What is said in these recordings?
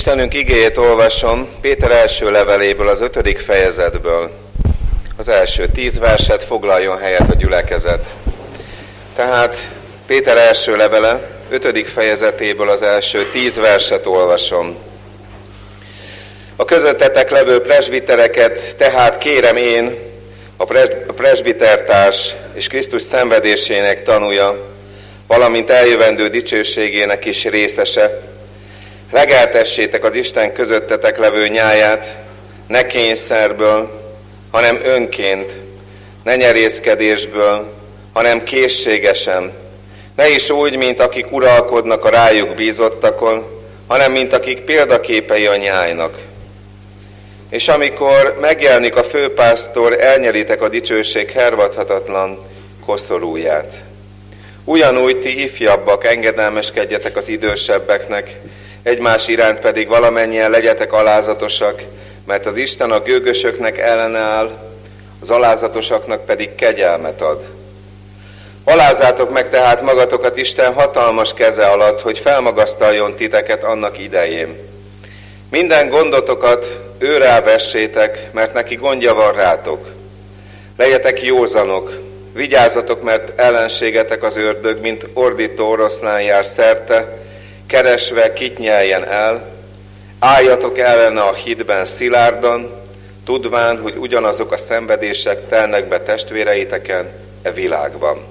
Istenünk igéjét olvasom Péter első leveléből, az 5. fejezetből. Az első 10 verset, foglaljon helyet a gyülekezet. Tehát Péter első levele, 5. fejezetéből az első 10 verset olvasom. A közöttetek levő presbitereket tehát kérem én, a presbitertárs és Krisztus szenvedésének tanúja, valamint eljövendő dicsőségének is részese, legeltessétek az Isten közöttetek levő nyáját, ne kényszerből, hanem önként, ne nyerészkedésből, hanem készségesen, ne is úgy, mint akik uralkodnak a rájuk bízottakon, hanem mint akik példaképei a nyájnak. És amikor megjelenik a főpásztor, elnyeritek a dicsőség hervadhatatlan koszorúját. Ugyanúgy ti ifjabbak, engedelmeskedjetek az idősebbeknek, egymás iránt pedig valamennyien legyetek alázatosak, mert az Isten a gőgösöknek ellenáll, az alázatosaknak pedig kegyelmet ad. Alázátok meg tehát magatokat Isten hatalmas keze alatt, hogy felmagasztaljon titeket annak idején. Minden gondotokat őrrá vessétek, mert neki gondja van rátok. Legyetek józanok, vigyázzatok, mert ellenségetek az ördög, mint ordító oroszlán jár szerte, keresve kit nyeljen el. Álljatok ellene a hitben szilárdan, tudván, hogy ugyanazok a szenvedések telnek be testvéreiteken e világban.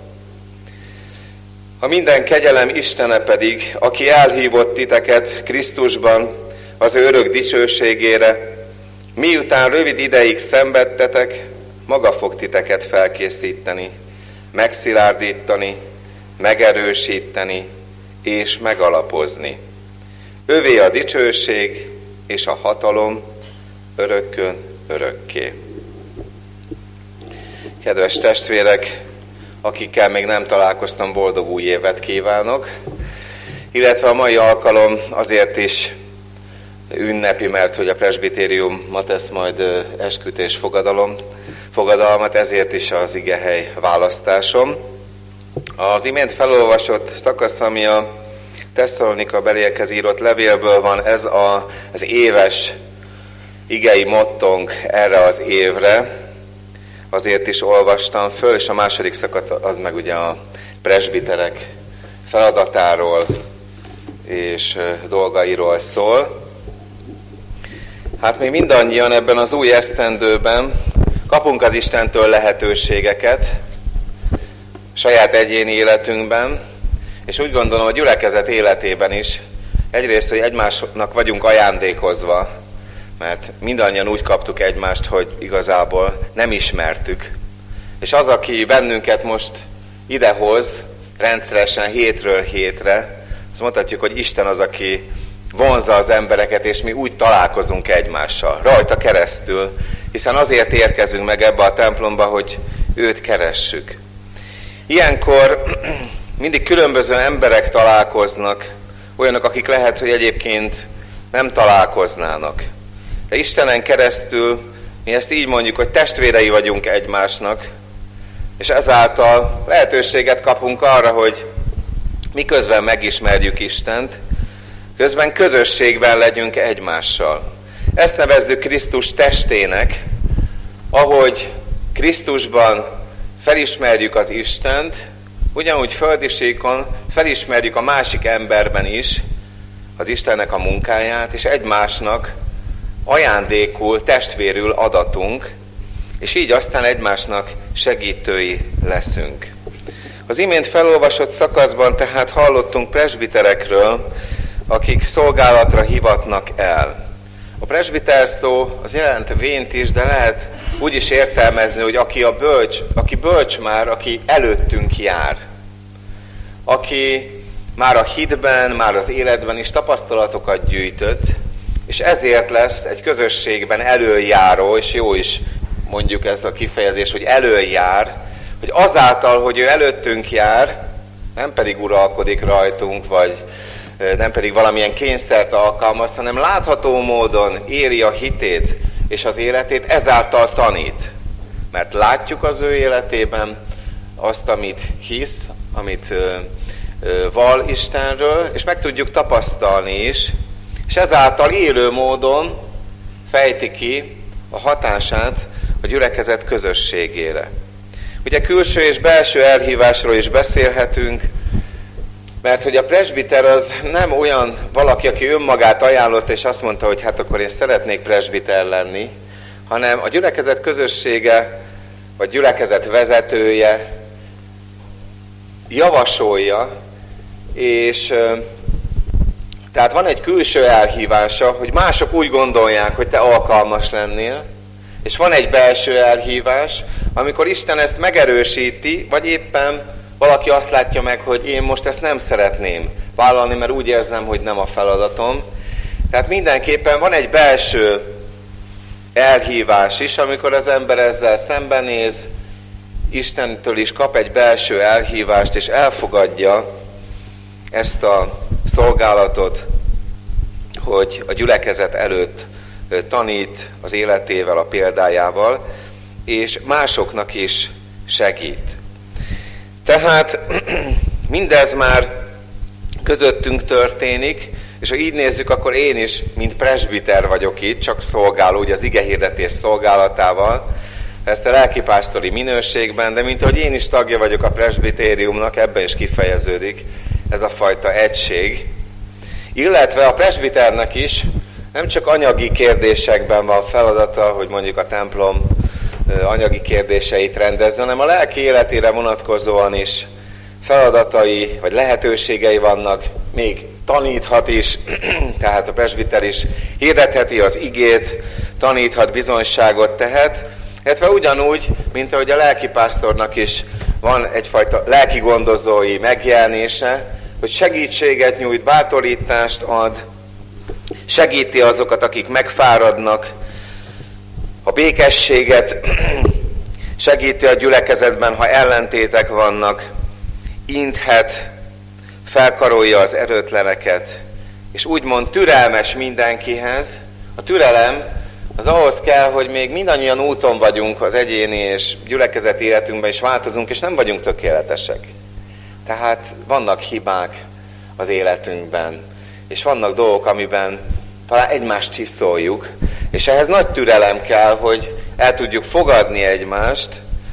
A minden kegyelem Istene pedig, aki elhívott titeket Krisztusban az ő örök dicsőségére, miután rövid ideig szenvedtetek, maga fog titeket felkészíteni, megszilárdítani, megerősíteni és megalapozni. Övé a dicsőség és a hatalom örökkön örökké. Kedves testvérek, akikkel még nem találkoztam, boldog új évet kívánok, illetve a mai alkalom azért is ünnepi, mert hogy a presbitérium ma tesz majd eskütés fogadalmat, ezért is az igehely választásom. Az imént felolvasott szakasz, ami a Tesszalonika beliekhez írott levélből van, ez az éves igei mottónk erre az évre, azért is olvastam föl, és a második szakasz az meg ugye a presbiterek feladatáról és dolgairól szól. Hát mi mindannyian ebben az új esztendőben kapunk az Istentől lehetőségeket saját egyéni életünkben, és úgy gondolom a gyülekezet életében is egyrészt, hogy egymásnak vagyunk ajándékozva, mert mindannyian úgy kaptuk egymást, hogy igazából nem ismertük. És az, aki bennünket most idehoz, rendszeresen hétről hétre, azt mondhatjuk, hogy Isten az, aki vonzza az embereket, és mi úgy találkozunk egymással, rajta keresztül, hiszen azért érkezünk meg ebbe a templomba, hogy őt keressük. Ilyenkor mindig különböző emberek találkoznak, olyanok, akik lehet, hogy egyébként nem találkoznának. De Istenen keresztül mi ezt így mondjuk, hogy testvérei vagyunk egymásnak, és ezáltal lehetőséget kapunk arra, hogy miközben megismerjük Istent, közben közösségben legyünk egymással. Ezt nevezzük Krisztus testének, ahogy Krisztusban felismerjük az Istent, ugyanúgy földi síkon felismerjük a másik emberben is az Istennek a munkáját, és egymásnak ajándékul, testvérül adatunk, és így aztán egymásnak segítői leszünk. Az imént felolvasott szakaszban tehát hallottunk presbiterekről, akik szolgálatra hivatnak el. A presbiter szó az jelent vént is, de lehet úgy is értelmezni, hogy aki bölcs már, aki előttünk jár. Aki már a hitben, már az életben is tapasztalatokat gyűjtött, és ezért lesz egy közösségben elöljáró, és jó is mondjuk ez a kifejezés, hogy elöljár, hogy azáltal, hogy ő előttünk jár, nem pedig uralkodik rajtunk, vagy nem pedig valamilyen kényszert alkalmaz, hanem látható módon éli a hitét és az életét, ezáltal tanít. Mert látjuk az ő életében azt, amit hisz, amit val Istenről, és meg tudjuk tapasztalni is, és ezáltal élő módon fejti ki a hatását a gyülekezet közösségére. Ugye külső és belső elhívásról is beszélhetünk, mert hogy a presbiter az nem olyan valaki, aki önmagát ajánlott, és azt mondta, hogy hát akkor én szeretnék presbiter lenni, hanem a gyülekezet közössége, vagy gyülekezet vezetője javasolja, és tehát van egy külső elhívása, hogy mások úgy gondolják, hogy te alkalmas lennél, és van egy belső elhívás, amikor Isten ezt megerősíti, vagy éppen valaki azt látja meg, hogy én most ezt nem szeretném vállalni, mert úgy érzem, hogy nem a feladatom. Tehát mindenképpen van egy belső elhívás is, amikor az ember ezzel szembenéz, Istentől is kap egy belső elhívást, és elfogadja ezt a szolgálatot, hogy a gyülekezet előtt tanít az életével, a példájával, és másoknak is segít. Tehát mindez már közöttünk történik, és ha így nézzük, akkor én is, mint presbiter vagyok itt, csak szolgáló, ugye az igehirdetés szolgálatával, persze lelkipásztori minőségben, de mint ahogy én is tagja vagyok a presbitériumnak, ebben is kifejeződik ez a fajta egység. Illetve a presbiternek is nem csak anyagi kérdésekben van feladata, hogy mondjuk a templom anyagi kérdéseit rendezze, hanem a lelki életére vonatkozóan is feladatai vagy lehetőségei vannak, még taníthat is, tehát a presbiter is hirdetheti az igét, taníthat, bizonyságot tehet, illetve ugyanúgy, mint ahogy a lelkipásztornak is van egyfajta lelkigondozói megjelenése, hogy segítséget nyújt, bátorítást ad, segíti azokat, akik megfáradnak, a békességet segíti a gyülekezetben, ha ellentétek vannak, inthet, felkarolja az erőtleneket, és úgymond türelmes mindenkihez. A türelem az ahhoz kell, hogy még mindannyian úton vagyunk az egyéni és gyülekezet életünkben, és változunk, és nem vagyunk tökéletesek. Tehát vannak hibák az életünkben, és vannak dolgok, amiben talán egymást csiszoljuk, és ehhez nagy türelem kell, hogy el tudjuk fogadni egymást,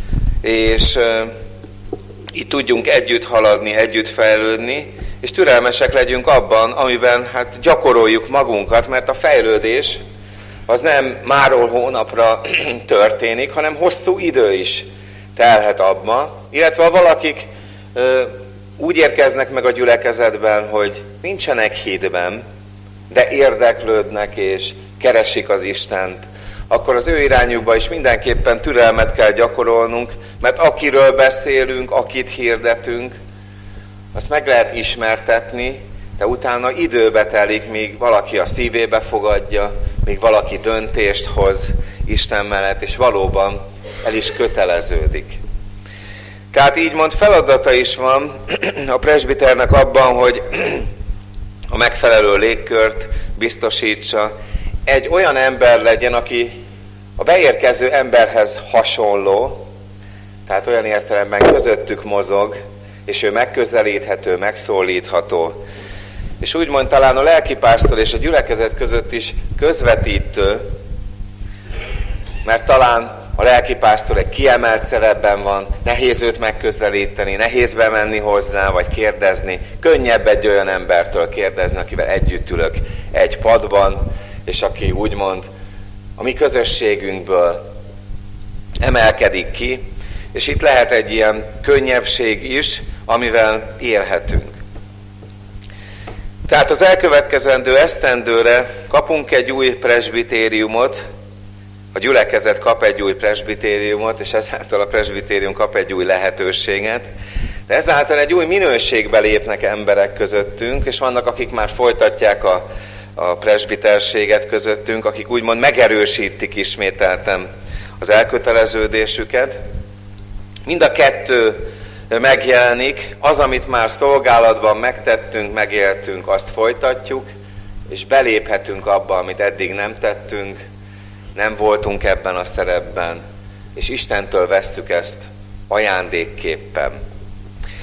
és itt tudjunk együtt haladni, együtt fejlődni, és türelmesek legyünk abban, amiben hát gyakoroljuk magunkat, mert a fejlődés az nem máról hónapra történik, hanem hosszú idő is telhet abba, illetve ha valakik úgy érkeznek meg a gyülekezetben, hogy nincsenek hitben, de érdeklődnek és keresik az Istent, akkor az ő irányukba is mindenképpen türelmet kell gyakorolnunk, mert akiről beszélünk, akit hirdetünk, azt meg lehet ismertetni, de utána időbe telik, míg valaki a szívébe fogadja, míg valaki döntést hoz Isten mellett, és valóban el is köteleződik. Tehát így mond feladata is van a presbiternek abban, hogy a megfelelő légkört biztosítsa, egy olyan ember legyen, aki a beérkező emberhez hasonló, tehát olyan értelemben közöttük mozog, és ő megközelíthető, megszólítható. És úgymond talán a lelkipásztor és a gyülekezet között is közvetítő, mert talán a lelkipásztor egy kiemelt szerepben van, nehéz őt megközelíteni, nehéz bemenni hozzá, vagy kérdezni. Könnyebb egy olyan embertől kérdezni, akivel együtt ülök egy padban, és aki úgymond a mi közösségünkből emelkedik ki, és itt lehet egy ilyen könnyebbség is, amivel élhetünk. Tehát az elkövetkezendő esztendőre kapunk egy új presbitériumot, a gyülekezet kap egy új presbitériumot, és ezáltal a presbitérium kap egy új lehetőséget, de ezáltal egy új minőségbe lépnek emberek közöttünk, és vannak, akik már folytatják a presbiterséget közöttünk, akik úgymond megerősítik ismételten az elköteleződésüket. Mind a kettő megjelenik, az, amit már szolgálatban megtettünk, megéltünk, azt folytatjuk, és beléphetünk abba, amit eddig nem tettünk, nem voltunk ebben a szerepben, és Istentől vesszük ezt ajándékképpen.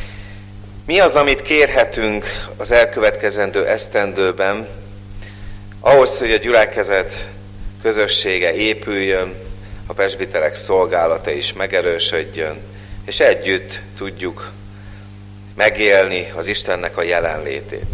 Mi az, amit kérhetünk az elkövetkezendő esztendőben? Ahhoz, hogy a gyülekezet közössége épüljön, a presbiterek szolgálata is megerősödjön, és együtt tudjuk megélni az Istennek a jelenlétét.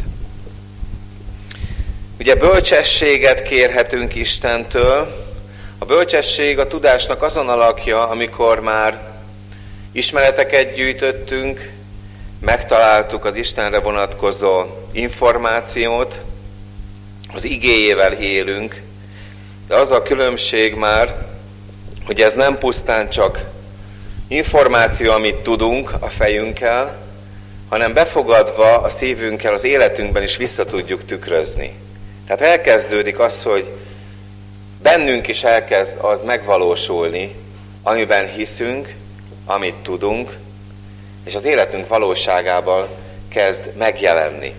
Ugye bölcsességet kérhetünk Istentől. A bölcsesség a tudásnak azon alakja, amikor már ismereteket gyűjtöttünk, megtaláltuk az Istenre vonatkozó információt, az igéjével élünk, de az a különbség már, hogy ez nem pusztán csak információ, amit tudunk a fejünkkel, hanem befogadva a szívünkkel, az életünkben is vissza tudjuk tükrözni. Tehát elkezdődik az, hogy bennünk is elkezd az megvalósulni, amiben hiszünk, amit tudunk, és az életünk valóságában kezd megjelenni.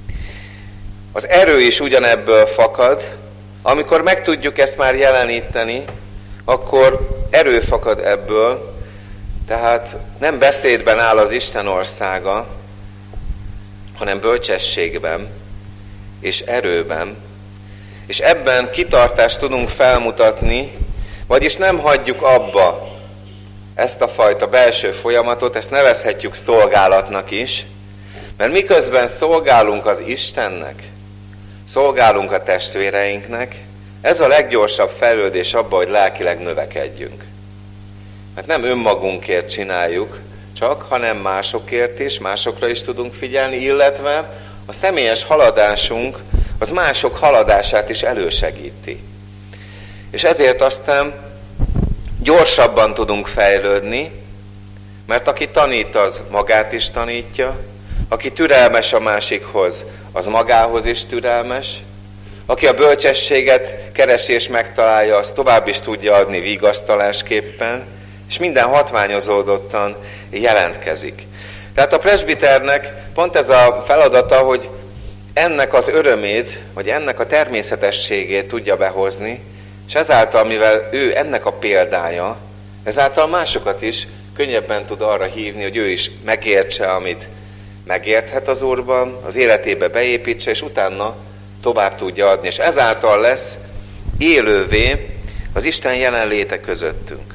Az erő is ugyanebből fakad, amikor meg tudjuk ezt már jeleníteni, akkor erő fakad ebből, tehát nem beszédben áll az Isten országa, hanem bölcsességben és erőben, és ebben kitartást tudunk felmutatni, vagyis nem hagyjuk abba ezt a fajta belső folyamatot, ezt nevezhetjük szolgálatnak is, mert miközben szolgálunk az Istennek, szolgálunk a testvéreinknek, ez a leggyorsabb fejlődés abba, hogy lelkileg növekedjünk. Mert nem önmagunkért csináljuk csak, hanem másokért is, másokra is tudunk figyelni, illetve a személyes haladásunk az mások haladását is elősegíti. És ezért aztán gyorsabban tudunk fejlődni, mert aki tanít, az magát is tanítja, aki türelmes a másikhoz, az magához is türelmes, aki a bölcsességet keresi és megtalálja, az tovább is tudja adni vigasztalásképpen, és minden hatványozódottan jelentkezik. Tehát a presbiternek pont ez a feladata, hogy ennek az örömét, vagy ennek a természetességét tudja behozni, és ezáltal, mivel ő ennek a példája, ezáltal másokat is könnyebben tud arra hívni, hogy ő is megértse, amit megérthet az Úrban, az életébe beépítse, és utána tovább tudja adni. És ezáltal lesz élővé az Isten jelenléte közöttünk.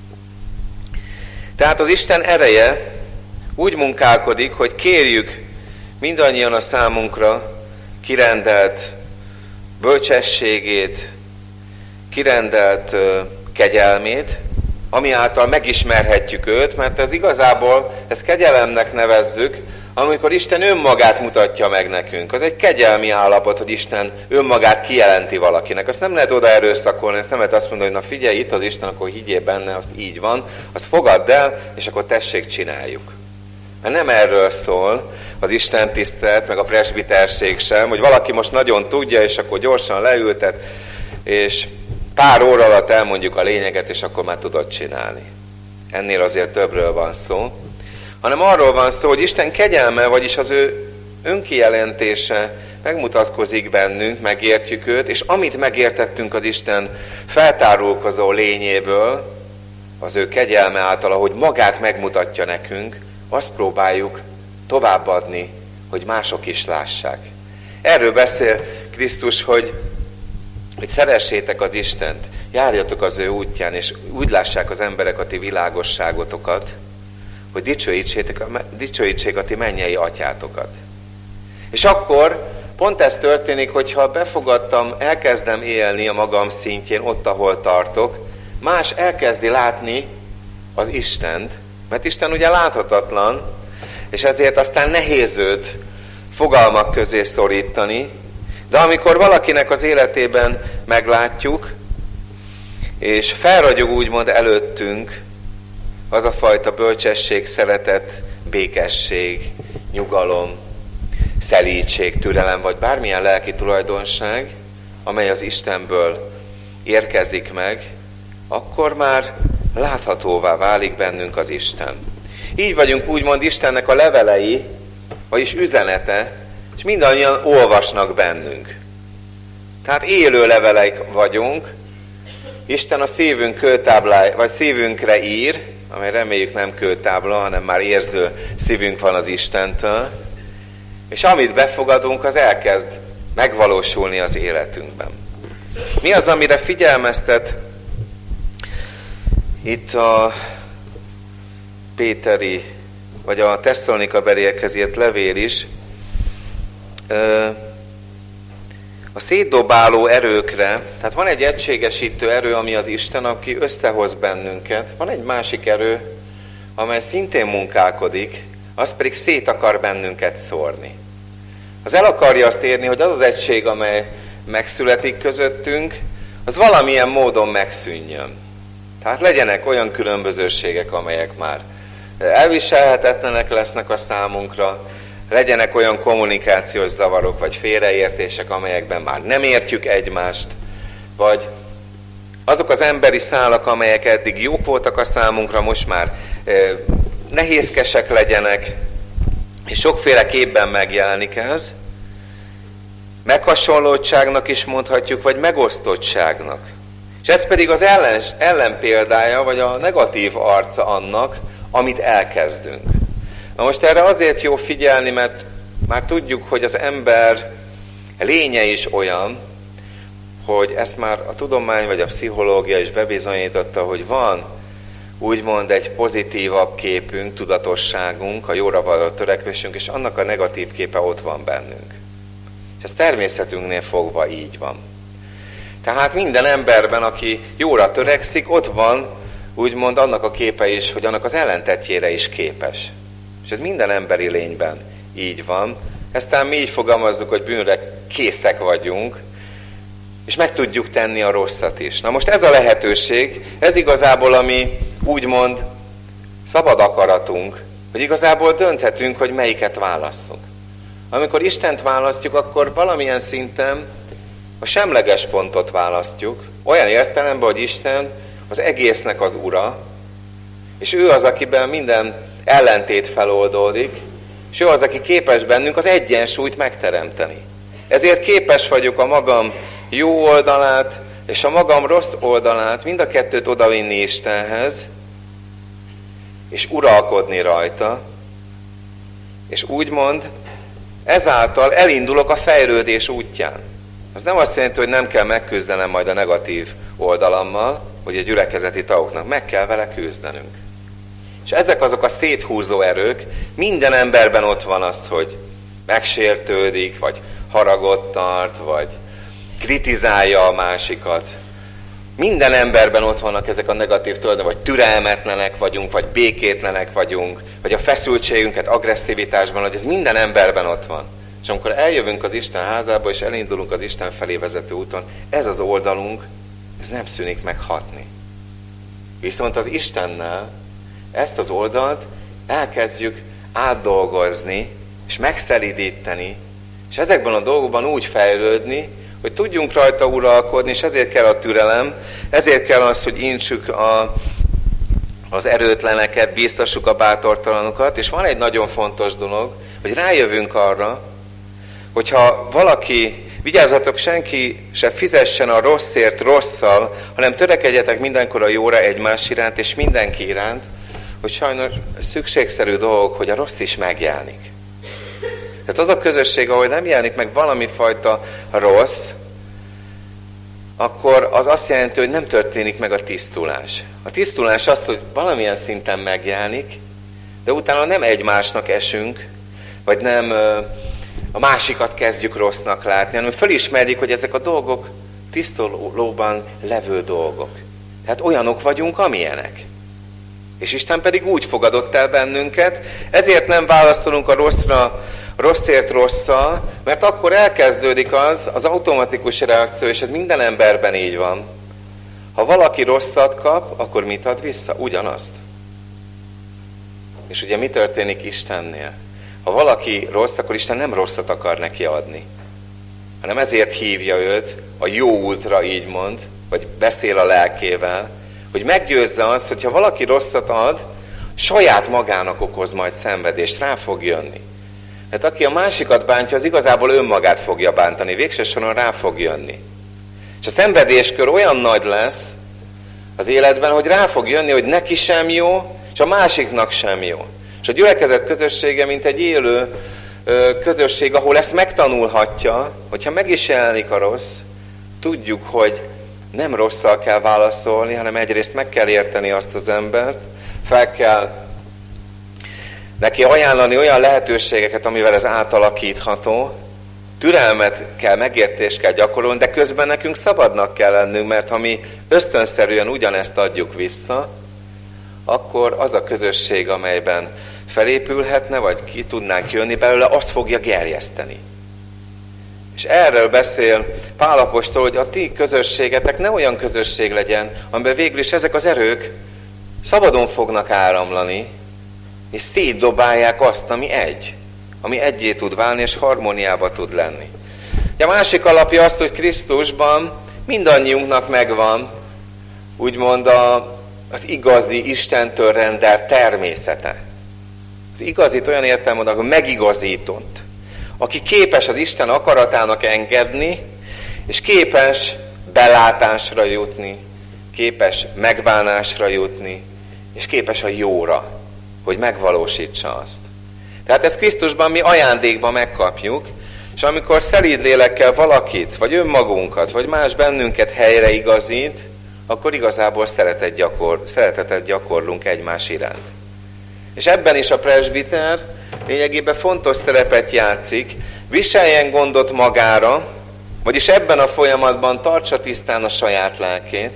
Tehát az Isten ereje úgy munkálkodik, hogy kérjük mindannyian a számunkra kirendelt bölcsességét, kirendelt kegyelmét, ami által megismerhetjük őt, mert ez igazából, ezt kegyelemnek nevezzük, amikor Isten önmagát mutatja meg nekünk. Az egy kegyelmi állapot, hogy Isten önmagát kijelenti valakinek. Azt nem lehet oda erőszakolni, ezt nem lehet azt mondani, hogy na figyelj, itt az Isten, akkor higgyél benne, azt így van, azt fogadd el, és akkor tessék, csináljuk. Mert nem erről szól az Isten tisztelet, meg a presbiterség sem, hogy valaki most nagyon tudja, és akkor gyorsan leültet, és pár óra alatt elmondjuk a lényeget, és akkor már tudod csinálni. Ennél azért többről van szó. Hanem arról van szó, hogy Isten kegyelme, vagyis az ő önkijelentése megmutatkozik bennünk, megértjük őt, és amit megértettünk az Isten feltárulkozó lényéből, az ő kegyelme által, ahogy magát megmutatja nekünk, azt próbáljuk továbbadni, hogy mások is lássák. Erről beszél Krisztus, hogy szeressétek az Istent, járjatok az ő útján, és úgy lássák az emberek a ti világosságotokat, hogy dicsőítsék a ti mennyei atyátokat. És akkor pont ez történik, hogyha befogadtam, elkezdem élni a magam szintjén, ott, ahol tartok, más elkezdi látni az Istent, mert Isten ugye láthatatlan, és ezért aztán nehéz őt fogalmak közé szorítani, de amikor valakinek az életében meglátjuk, és felragyog úgymond előttünk az a fajta bölcsesség, szeretet, békesség, nyugalom, szelídség, türelem, vagy bármilyen lelki tulajdonság, amely az Istenből érkezik meg, akkor már láthatóvá válik bennünk az Isten. Így vagyunk úgymond Istennek a levelei, vagyis üzenete, és mindannyian olvasnak bennünk. Tehát élő levelek vagyunk, Isten a szívünk kőtáblája, vagy szívünkre ír, amely reméljük nem kőtábla, hanem már érző szívünk van az Istentől, és amit befogadunk, az elkezd megvalósulni az életünkben. Mi az, amire figyelmeztet itt a péteri, vagy a Tesszalonika-beliekhez írt levél is? A szétdobáló erőkre, tehát van egy egységesítő erő, ami az Isten, aki összehoz bennünket. Van egy másik erő, amely szintén munkálkodik, az pedig szét akar bennünket szórni. Az el akarja azt érni, hogy az az egység, amely megszületik közöttünk, az valamilyen módon megszűnjön. Tehát legyenek olyan különbözőségek, amelyek már elviselhetetlenek lesznek a számunkra, legyenek olyan kommunikációs zavarok, vagy félreértések, amelyekben már nem értjük egymást, vagy azok az emberi szálak, amelyek eddig jók voltak a számunkra, most már nehézkesek legyenek, és sokféle képben megjelenik ez. Meghasonlótságnak is mondhatjuk, vagy megosztottságnak. És ez pedig az ellenpéldája, vagy a negatív arca annak, amit elkezdünk. Na most erre azért jó figyelni, mert már tudjuk, hogy az ember lénye is olyan, hogy ezt már a tudomány vagy a pszichológia is bebizonyította, hogy van úgymond egy pozitívabb képünk, tudatosságunk, a jóra való törekvésünk, és annak a negatív képe ott van bennünk. És ez természetünknél fogva így van. Tehát minden emberben, aki jóra törekszik, ott van úgymond annak a képe is, hogy annak az ellentetjére is képes. És ez minden emberi lényben így van. Eztán mi így fogalmazzuk, hogy bűnre készek vagyunk, és meg tudjuk tenni a rosszat is. Na most ez a lehetőség, ez igazából a mi úgymond szabad akaratunk, hogy igazából dönthetünk, hogy melyiket válasszunk. Amikor Istent választjuk, akkor valamilyen szinten a semleges pontot választjuk, olyan értelemben, hogy Isten az egésznek az ura, és ő az, akiben minden ellentét feloldódik, és ő az, aki képes bennünk az egyensúlyt megteremteni. Ezért képes vagyok a magam jó oldalát és a magam rossz oldalát, mind a kettőt odavinni Istenhez, és uralkodni rajta, és úgymond ezáltal elindulok a fejlődés útján. Az nem azt jelenti, hogy nem kell megküzdenem majd a negatív oldalammal, hogy a gyülekezeti tagoknak meg kell vele küzdenünk. És ezek azok a széthúzó erők, minden emberben ott van az, hogy megsértődik, vagy haragot tart, vagy kritizálja a másikat. Minden emberben ott vannak ezek a negatív tulajdonok, vagy türelmetlenek vagyunk, vagy békétlenek vagyunk, vagy a feszültségünket agresszivitásban, hogy ez minden emberben ott van. És amikor eljövünk az Isten házába, és elindulunk az Isten felé vezető úton, ez az oldalunk, ez nem szűnik meg hatni. Viszont az Istennel ezt az oldalt elkezdjük átdolgozni, és megszelídíteni, és ezekben a dolgokban úgy fejlődni, hogy tudjunk rajta uralkodni, és ezért kell a türelem, ezért kell az, hogy intsük az erőtleneket, bíztassuk a bátortalanokat, és van egy nagyon fontos dolog, hogy rájövünk arra, hogyha valaki, vigyázzatok, senki se fizessen a rosszért rosszal, hanem törekedjetek mindenkor a jóra egymás iránt, és mindenki iránt, hogy sajnos szükségszerű dolog, hogy a rossz is megjelenik. Tehát az a közösség, ahol nem jelenik meg valami fajta rossz, akkor az azt jelenti, hogy nem történik meg a tisztulás. A tisztulás az, hogy valamilyen szinten megjelenik, de utána nem egymásnak esünk, vagy nem a másikat kezdjük rossznak látni, hanem felismerjük, hogy ezek a dolgok tisztulóban levő dolgok. Tehát olyanok vagyunk, amilyenek. És Isten pedig úgy fogadott el bennünket, ezért nem válaszolunk a rosszért rosszal, mert akkor elkezdődik az automatikus reakció, és ez minden emberben így van. Ha valaki rosszat kap, akkor mit ad vissza? Ugyanazt. És ugye mi történik Istennél? Ha valaki rossz, akkor Isten nem rosszat akar neki adni, hanem ezért hívja őt a jó útra, így mond, vagy beszél a lelkével, hogy meggyőzze azt, hogy ha valaki rosszat ad, saját magának okoz majd szenvedést, rá fog jönni. Mert aki a másikat bántja, az igazából önmagát fogja bántani, végső soron rá fog jönni. És a szenvedéskör olyan nagy lesz az életben, hogy rá fog jönni, hogy neki sem jó, és a másiknak sem jó. És a gyülekezet közössége, mint egy élő közösség, ahol ezt megtanulhatja, hogyha meg is jelenik a rossz, tudjuk, hogy nem rosszal kell válaszolni, hanem egyrészt meg kell érteni azt az embert, fel kell neki ajánlani olyan lehetőségeket, amivel ez átalakítható, türelmet kell, megértést kell gyakorolni, de közben nekünk szabadnak kell lennünk, mert ha mi ösztönszerűen ugyanezt adjuk vissza, akkor az a közösség, amelyben felépülhetne, vagy ki tudnánk jönni belőle, azt fogja gerjeszteni. És erről beszél Pál apostol, hogy a ti közösségetek ne olyan közösség legyen, amiben végül is ezek az erők szabadon fognak áramlani, és szétdobálják azt, ami egyé tud válni, és harmóniába tud lenni. A másik alapja az, hogy Krisztusban mindannyiunknak megvan, úgymond az igazi, Istentől rendelt természete. Az igazit olyan értelemben, hogy megigazított, aki képes az Isten akaratának engedni, és képes belátásra jutni, képes megbánásra jutni, és képes a jóra, hogy megvalósítsa azt. Tehát ezt Krisztusban mi ajándékban megkapjuk, és amikor szelíd lélekkel valakit, vagy önmagunkat, vagy más bennünket helyre igazít, akkor igazából szeretetet gyakorlunk egymás iránt. És ebben is a presbiter lényegében fontos szerepet játszik, viseljen gondot magára, vagyis ebben a folyamatban tartsa tisztán a saját lelkét,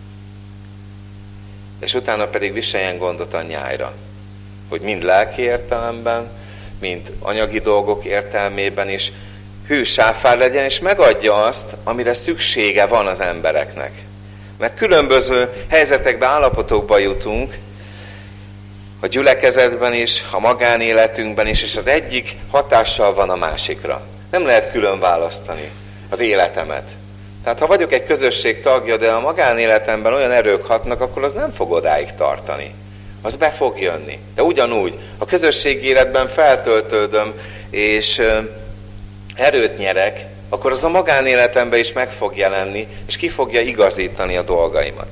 és utána pedig viseljen gondot a nyájra, hogy mind lelki értelemben, mind anyagi dolgok értelmében is hű sáfár legyen, és megadja azt, amire szüksége van az embereknek. Mert különböző helyzetekbe, állapotokba jutunk, a gyülekezetben is, a magánéletünkben is, és az egyik hatással van a másikra. Nem lehet külön választani az életemet. Tehát ha vagyok egy közösség tagja, de a magánéletemben olyan erők hatnak, akkor az nem fog odáig tartani. Az be fog jönni. De ugyanúgy, a közösségi életben feltöltődöm, és erőt nyerek, akkor az a magánéletemben is meg fog jelenni, és ki fogja igazítani a dolgaimat.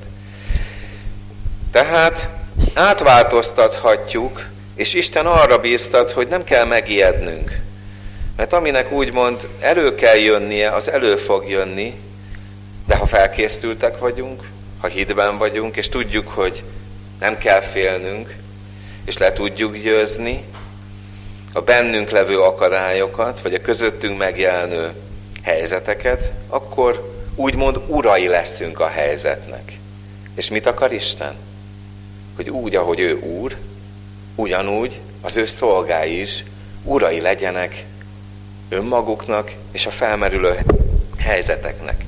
Tehát átváltoztathatjuk, és Isten arra bíztat, hogy nem kell megijednünk. Mert aminek úgymond elő kell jönnie, az elő fog jönni, de ha felkészültek vagyunk, ha hitben vagyunk, és tudjuk, hogy nem kell félnünk, és le tudjuk győzni a bennünk levő akadályokat, vagy a közöttünk megjelenő helyzeteket, akkor úgymond urai leszünk a helyzetnek. És mit akar Isten? Hogy úgy, ahogy ő úr, ugyanúgy az ő szolgái is urai legyenek önmaguknak és a felmerülő helyzeteknek.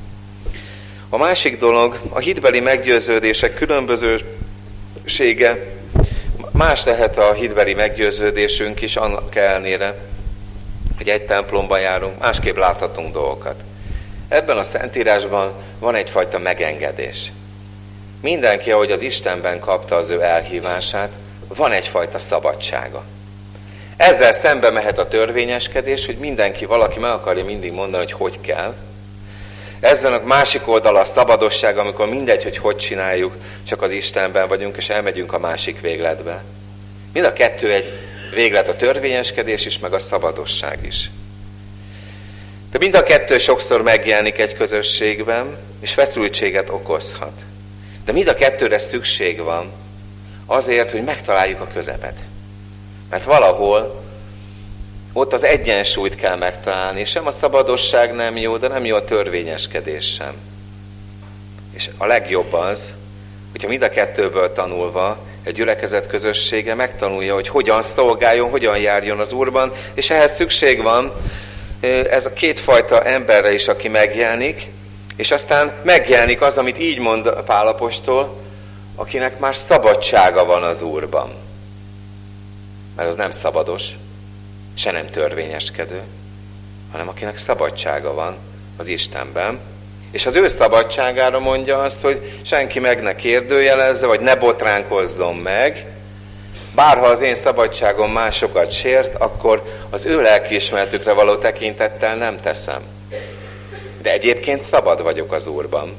A másik dolog, a hitbeli meggyőződések különbözősége. Más lehet a hitbeli meggyőződésünk is, annak ellenére, hogy egy templomban járunk, másképp láthatunk dolgokat. Ebben a Szentírásban van egyfajta megengedés. Mindenki, ahogy az Istenben kapta az ő elhívását, van egyfajta szabadsága. Ezzel szembe mehet a törvényeskedés, hogy valaki meg akarja mindig mondani, hogy kell. Ezzel a másik oldala a szabadosság, amikor mindegy, hogy csináljuk, csak az Istenben vagyunk, és elmegyünk a másik végletbe. Mind a kettő egy véglet, a törvényeskedés is, meg a szabadosság is. De mind a kettő sokszor megjelenik egy közösségben, és feszültséget okozhat. De mind a kettőre szükség van azért, hogy megtaláljuk a közepet. Mert valahol ott az egyensúlyt kell megtalálni, és sem a szabadosság nem jó, de nem jó a törvényeskedés sem. És a legjobb az, hogyha mind a kettőből tanulva egy gyülekezet közössége megtanulja, hogy hogyan szolgáljon, hogyan járjon az Úrban, és ehhez szükség van ez a kétfajta emberre is, aki megjelenik, és aztán megjelenik az, amit így mond Pál apostol, akinek már szabadsága van az Úrban. Mert az nem szabados, se nem törvényeskedő, hanem akinek szabadsága van az Istenben. És az ő szabadságára mondja azt, hogy senki meg ne kérdőjelezze, vagy ne botránkozzon meg. Bárha az én szabadságom másokat sért, akkor az ő lelkiismeretükre való tekintettel nem teszem. De egyébként szabad vagyok az Úrban.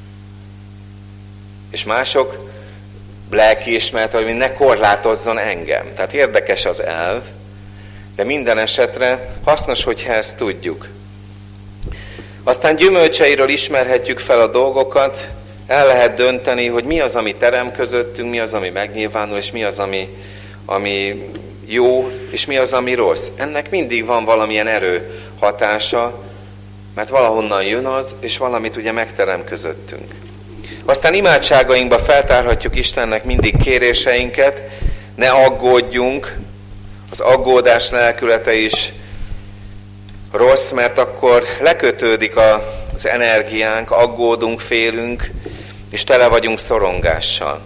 És mások lelkiismeret, hogy ne korlátozzon engem. Tehát érdekes az elv, De minden esetre hasznos, hogyha ezt tudjuk. Aztán gyümölcseiről ismerhetjük fel a dolgokat, el lehet dönteni, hogy mi az, ami terem közöttünk, mi az, ami megnyilvánul, és mi az, ami jó, és mi az, ami rossz. Ennek mindig van valamilyen erő hatása, mert valahonnan jön az, és valamit ugye megterem közöttünk. Aztán imádságainkba feltárhatjuk Istennek mindig kéréseinket, ne aggódjunk, az aggódás lelkülete is rossz, mert akkor lekötődik az energiánk, aggódunk, félünk, és tele vagyunk szorongással.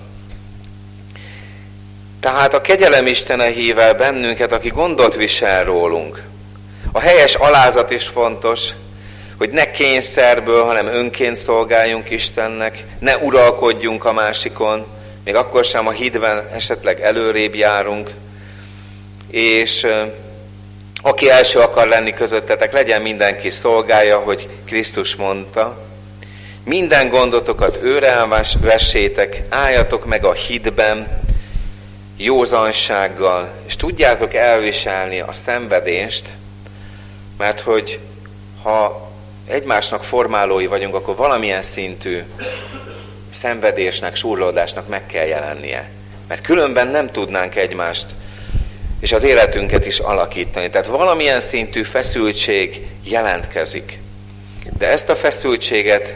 Tehát a kegyelem Istene hív el bennünket, aki gondot visel rólunk. A helyes alázat is fontos, hogy ne kényszerből, hanem önként szolgáljunk Istennek, ne uralkodjunk a másikon, még akkor sem a hitben esetleg előrébb járunk, és aki első akar lenni közöttetek, legyen mindenki szolgája, hogy Krisztus mondta. Minden gondotokat őre elvessétek, álljatok meg a hitben, józansággal, és tudjátok elviselni a szenvedést, mert hogy ha egymásnak formálói vagyunk, akkor valamilyen szintű szenvedésnek, súrlódásnak meg kell jelennie. Mert különben nem tudnánk egymást és az életünket is alakítani. Tehát valamilyen szintű feszültség jelentkezik. De ezt a feszültséget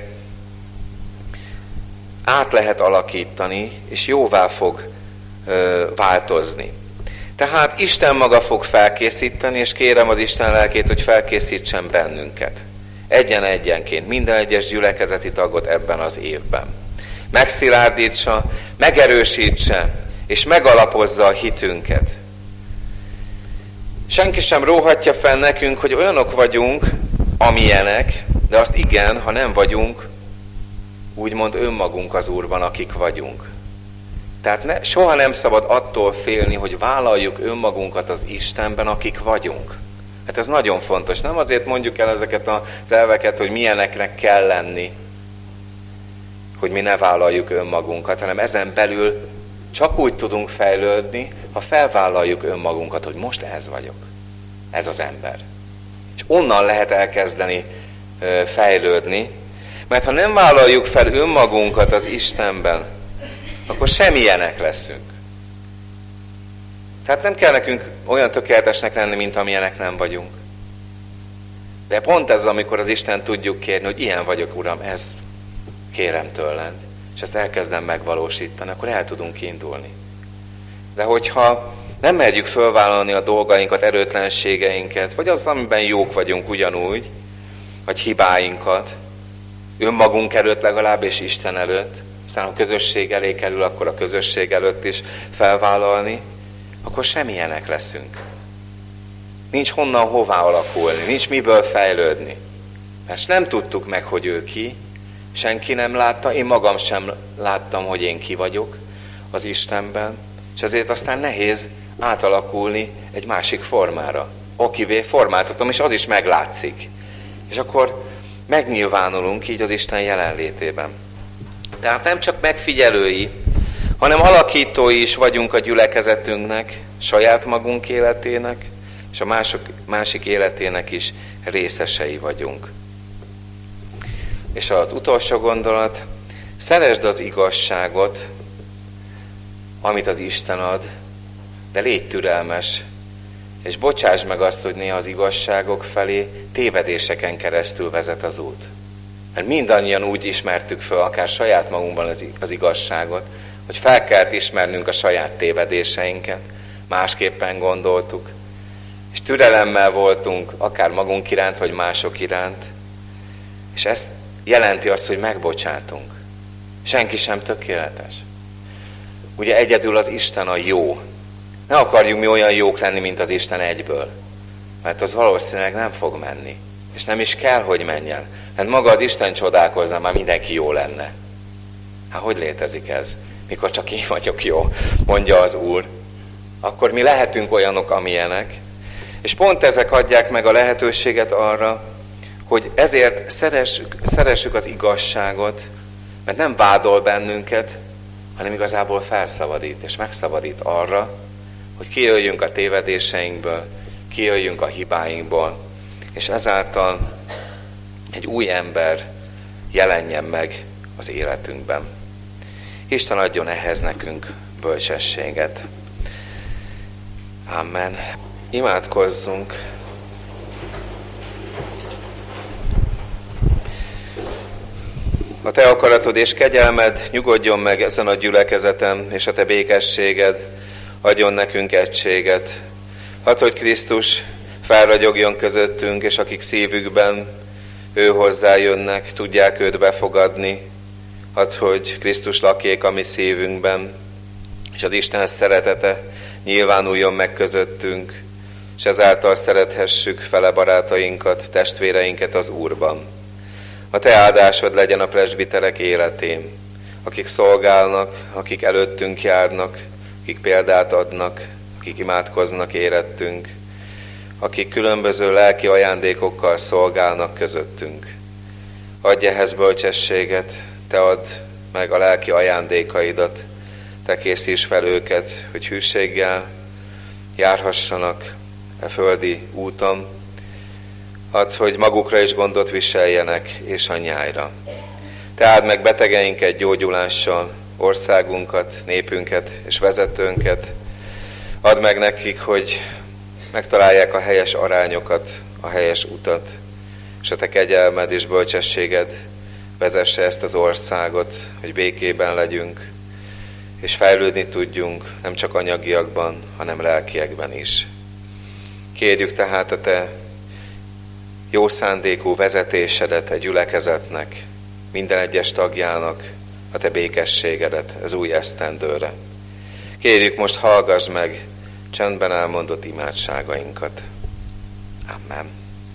át lehet alakítani, és jóvá fog változni. Tehát Isten maga fog felkészíteni, és kérem az Isten lelkét, hogy felkészítsen bennünket. Egyen-egyenként, minden egyes gyülekezeti tagot ebben az évben. Megszilárdítsa, megerősítse, és megalapozza a hitünket. Senki sem róhatja fel nekünk, hogy olyanok vagyunk, amilyenek, de azt igen, ha nem vagyunk, úgymond önmagunk az Úrban, akik vagyunk. Tehát soha nem szabad attól félni, hogy vállaljuk önmagunkat az Istenben, akik vagyunk. Hát ez nagyon fontos. Nem azért mondjuk el ezeket az elveket, hogy milyeneknek kell lenni, hogy mi ne vállaljuk önmagunkat, hanem ezen belül csak úgy tudunk fejlődni, ha felvállaljuk önmagunkat, hogy most ez vagyok. Ez az ember. És onnan lehet elkezdeni fejlődni, mert ha nem vállaljuk fel önmagunkat az Istenben, akkor semmilyenek leszünk. Tehát nem kell nekünk olyan tökéletesnek lenni, mint amilyenek nem vagyunk. De pont ez, amikor az Isten tudjuk kérni, hogy ilyen vagyok, Uram, ezt kérem tőled, és ezt elkezdem megvalósítani, akkor el tudunk indulni. De hogyha nem merjük fölvállalni a dolgainkat, erőtlenségeinket, vagy az, amiben jók vagyunk ugyanúgy, vagy hibáinkat, önmagunk előtt legalább, és Isten előtt, aztán a közösség elé kerül, akkor a közösség előtt is felvállalni, akkor semmilyenek leszünk. Nincs honnan hová alakulni, nincs miből fejlődni. Mert nem tudtuk meg, hogy ő ki, senki nem látta, én magam sem láttam, hogy én ki vagyok az Istenben, és ezért aztán nehéz átalakulni egy másik formára. Akivé formáltatom, és az is meglátszik. És akkor megnyilvánulunk így az Isten jelenlétében. Tehát nem csak megfigyelői, hanem alakítói is vagyunk a gyülekezetünknek, saját magunk életének, és a másik életének is részesei vagyunk. És az utolsó gondolat, szeresd az igazságot, amit az Isten ad, de légy türelmes, és bocsáss meg azt, hogy néha az igazságok felé tévedéseken keresztül vezet az út. Mert mindannyian úgy ismertük föl, akár saját magunkban az igazságot, hogy fel kellett ismernünk a saját tévedéseinket, másképpen gondoltuk, és türelemmel voltunk, akár magunk iránt, vagy mások iránt, és ezt jelenti azt, hogy megbocsátunk. Senki sem tökéletes. Ugye egyedül az Isten a jó. Ne akarjunk mi olyan jók lenni, mint az Isten egyből. Mert az valószínűleg nem fog menni. És nem is kell, hogy menjen. Mert maga az Isten csodálkozna, már mindenki jó lenne. Hát hogy létezik ez? Mikor csak én vagyok jó, mondja az Úr. Akkor mi lehetünk olyanok, amilyenek. És pont ezek adják meg a lehetőséget arra, hogy ezért szeressük az igazságot, mert nem vádol bennünket, hanem igazából felszabadít, és megszabadít arra, hogy kijöjjünk a tévedéseinkből, kijöjjünk a hibáinkból, és ezáltal egy új ember jelenjen meg az életünkben. Isten adjon ehhez nekünk bölcsességet. Amen. Imádkozzunk. A te akaratod és kegyelmed nyugodjon meg ezen a gyülekezeten, és a te békességed adjon nekünk egységet. Hadd, hogy Krisztus felragyogjon közöttünk, és akik szívükben ő hozzájönnek, tudják őt befogadni. Hadd, hogy Krisztus lakjék a mi szívünkben, és az Isten szeretete nyilvánuljon meg közöttünk, és ezáltal szerethessük fele barátainkat, testvéreinket az Úrban. A te áldásod legyen a presbiterek életén, akik szolgálnak, akik előttünk járnak, akik példát adnak, akik imádkoznak érettünk, akik különböző lelki ajándékokkal szolgálnak közöttünk. Adj ehhez bölcsességet, te add meg a lelki ajándékaidat, te készíts fel őket, hogy hűséggel járhassanak e földi úton. Add, hogy magukra is gondot viseljenek, és a nyájra. Te áld meg betegeinket gyógyulással, országunkat, népünket és vezetőnket. Add meg nekik, hogy megtalálják a helyes arányokat, a helyes utat, és a te kegyelmed és bölcsességed vezesse ezt az országot, hogy békében legyünk, és fejlődni tudjunk, nem csak anyagiakban, hanem lelkiekben is. Kérjük tehát a te jó szándékú vezetésedet egy gyülekezetnek, minden egyes tagjának a te békességedet az új esztendőre. Kérjük, most hallgass meg csendben elmondott imádságainkat. Amen.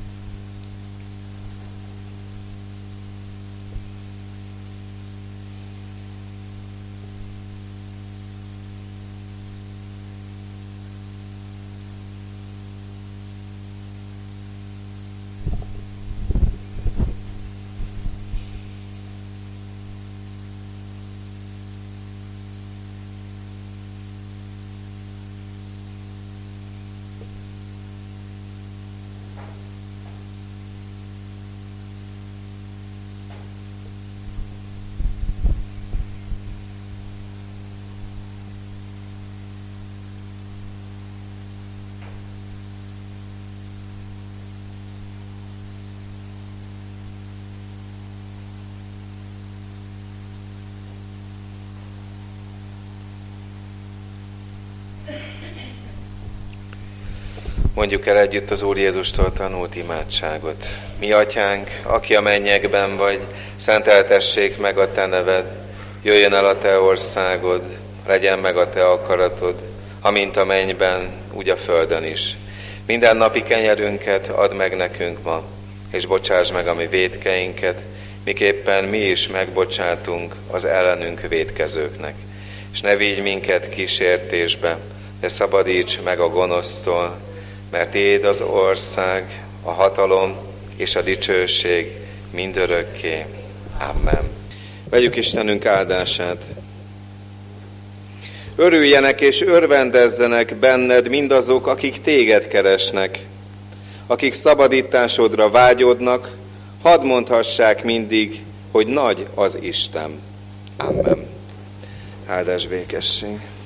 Mondjuk el együtt az Úr Jézustól tanult imádságot. Mi atyánk, aki a mennyekben vagy, szenteltessék meg a te neved, jöjjön el a te országod, legyen meg a te akaratod, amint a mennyben, úgy a földön is. Minden napi kenyerünket add meg nekünk ma, és bocsáss meg a mi vétkeinket, miképpen mi is megbocsátunk az ellenünk vétkezőknek. És ne vigy minket kísértésbe, de szabadíts meg a gonosztól, mert tiéd az ország, a hatalom és a dicsőség mindörökké. Amen. Vegyük Istenünk áldását. Örüljenek és örvendezzenek benned mindazok, akik téged keresnek, akik szabadításodra vágyodnak, hadd mondhassák mindig, hogy nagy az Isten. Amen. Áldás békesség.